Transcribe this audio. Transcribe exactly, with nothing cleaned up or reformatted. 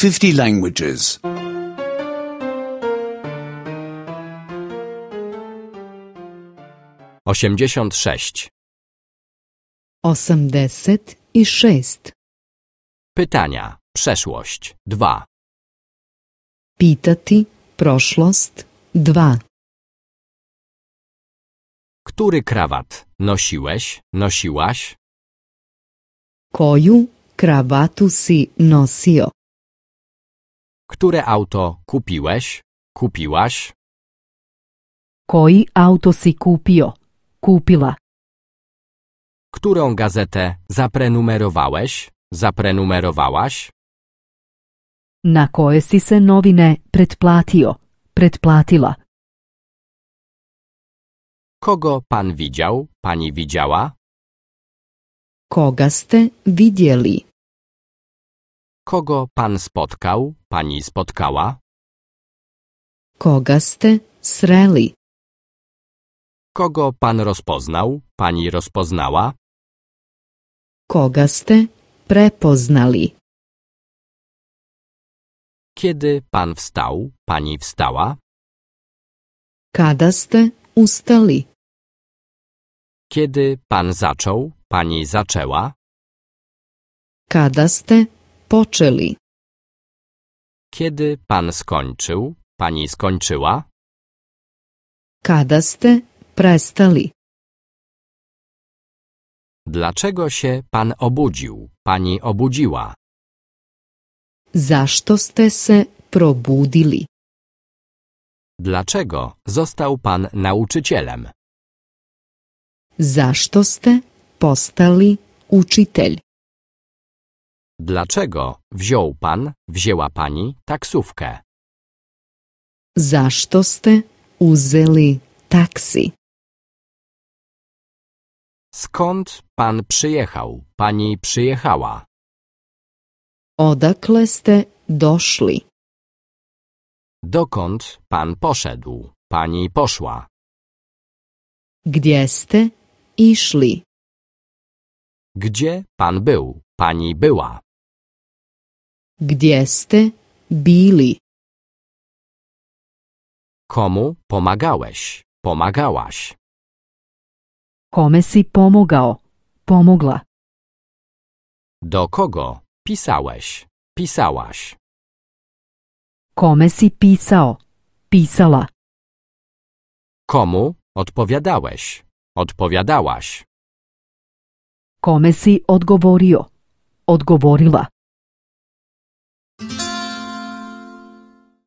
fifty languages. osiemdziesiąt sześć. Osamdeset i šest. Pytania. Przeszłość. dwa. Pitati prošlost. Dva. Który krawat nosiłeś, nosiłaś? Koju kravatu si nosio? Które auto kupiłeś, kupiłaś? Koji auto si kupio? Kupila. Którą gazetę zaprenumerowałeś, zaprenumerowałaś? Na koje si se novine pretplatio? Pretplatila. Kogo pan widział, pani widziała? Koga ste vidjeli? Kogo pan spotkał, pani spotkała? Koga ste sreli? Kogo pan rozpoznał, pani rozpoznała? Koga ste prepoznali? Kiedy pan wstał, pani wstała? Kada ste ustali? Kiedy pan zaczął, pani zaczęła? Kada ste počeli? Kiedy pan skończył, pani skończyła? Kada ste prestali? Dlaczego się pan obudził, pani obudziła? Zašto ste se probudili? Dlaczego został pan nauczycielem? Zašto ste postali učitelj? Dlaczego wziął pan, wzięła pani taksówkę? Zašto ste uzeli taksi? Skąd pan przyjechał, pani przyjechała? Odakle ste došli? Dokąd pan poszedł, pani poszła? Gdje ste išli? Gdzie pan był, pani była? Gdje ste bili? Komu pomagałeś, pomagałaś? Kome si pomogao? Pomogla. Do kogo pisałeś, pisałaś? Kome si pisao? Pisala. Komu odpowiadałeś, odpowiadałaś? Kome si odgovorio? Odgovorila.